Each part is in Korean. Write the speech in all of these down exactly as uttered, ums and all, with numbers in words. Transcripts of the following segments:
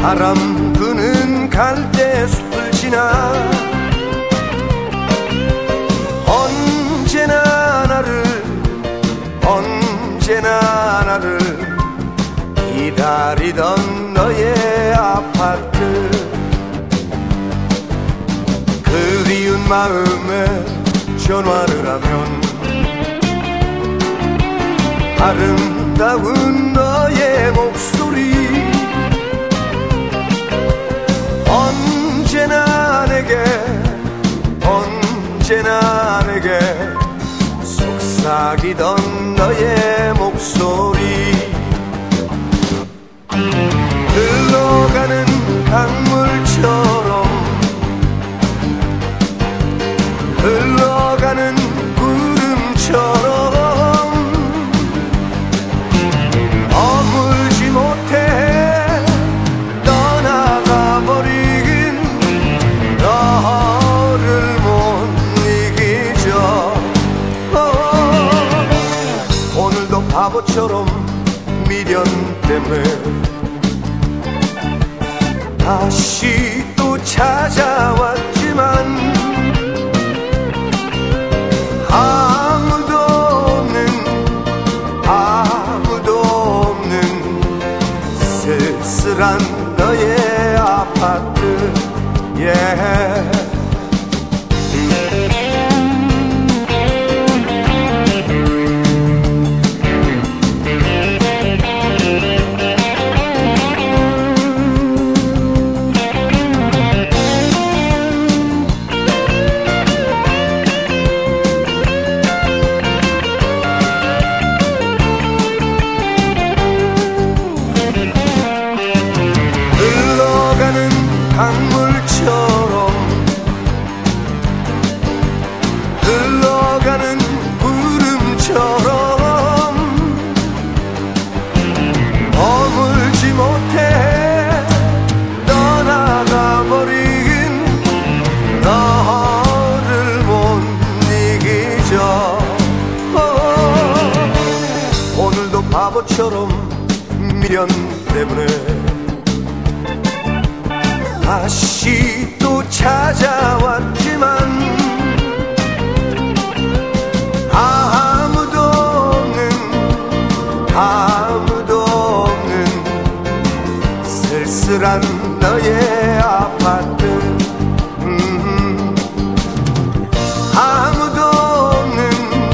바람 부는 갈대숲을 지나 언제나 나를 언제나 나를 기다리던 너의 아파트 그리운 마음에 전화를 하면 아름다운 너의 목소리 언제나 내게 언제나 내게 속삭이던 너의 목소리 흘러가는 강물처럼 흘러가는 구름처럼 머물지 못해 떠나가 버린 너를 못 이기죠. 어, 오늘도 바보처럼 미련 때문에 다시 또 찾아왔지만 아무도 없는 아무도 없는 쓸쓸한 너의 아파트 yeah. 강물처럼 흘러가는 구름처럼 머물지 못해 떠나가 버린 너를 못 이기죠. 어, 오늘도 바보처럼 미련 때문에 다시 또 찾아왔지만 아무도 없는 아무도 없는 쓸쓸한 너의 아파트 음, 아무도 없는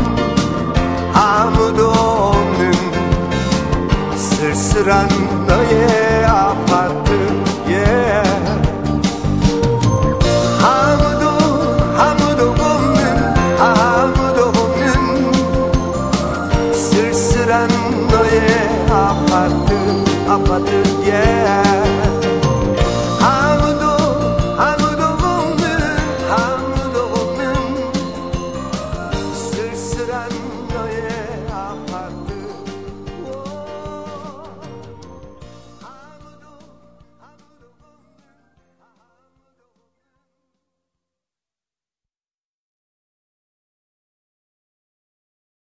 아무도 없는 쓸쓸한 너의 아파트